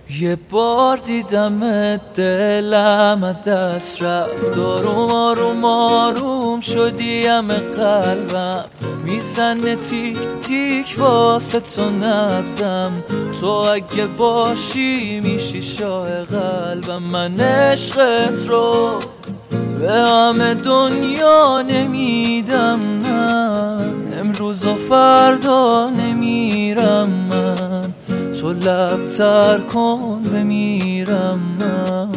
یه بار دیدم دلم از دست رفت، آروم آروم آروم شدی همه قلبم میزنه تیک تیک واسه تو نبزم. تو اگه باشی میشی شاه قلبم. من عشقت رو به همه دنیا نمیدم، نه امروز و فردا نمیرم من. تو لب تر کن بمیرم من.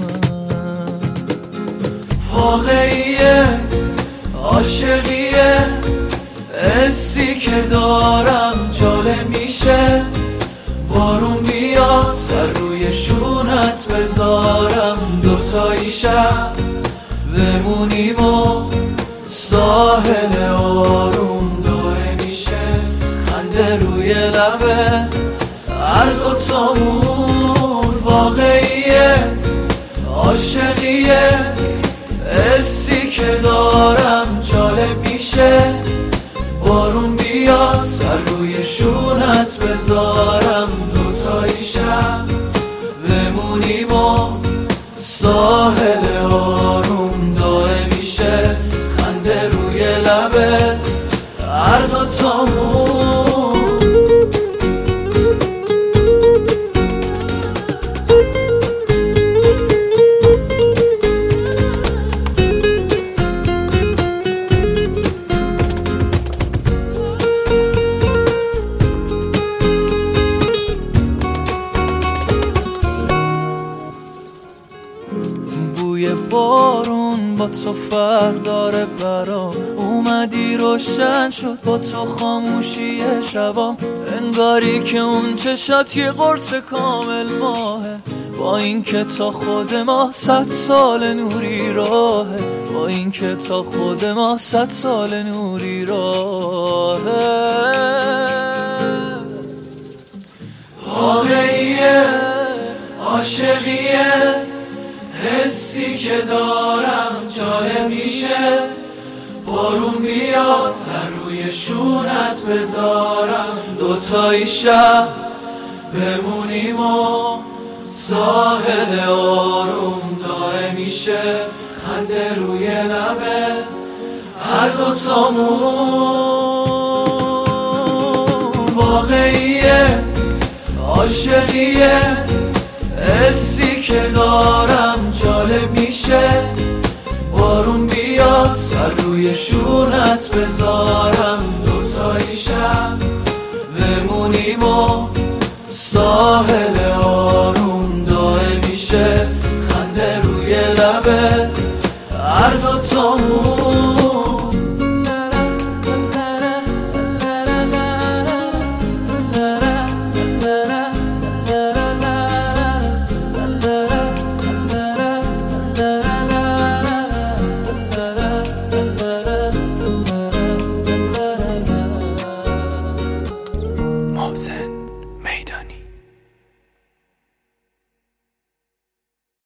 واقعیه عاشقیه حسی که دارم جالب میشه. بارون بیاد سر روی شونت بذارم، دوتایی شب بمونیم و ساحل آروم داره میشه. خنده روی لبه هر دوتامون. واقعیه عاشقیه حسی که دارم جالب میشه. بارون بیاد سر روی شونت بذارم، دوتایی شب بمونیم و ساحل آروم داره میشه. خنده روی لبه هر دوتامون. بوی بارون با تو فرق داره برام. اومدی روشن شد با تو خاموشی شبام. انگاری که اون چشات یه قرص کامل ماهه. با این که تا خود ما 100 سال نوری راهه. با این که تا خود ما 100 سال نوری راهه. واقعیه عاشقیه حسی که دارم جالب میشه. بارون بیاد سر روی شونت بذارم، دوتایی شب بمونیم و ساحل آروم داره میشه. خنده روی لبه هر دوتامون. واقعیه عاشقیه حسی که دارم جالب میشه. بارون بیاد سر روی شونت بذارم، دوتایی شب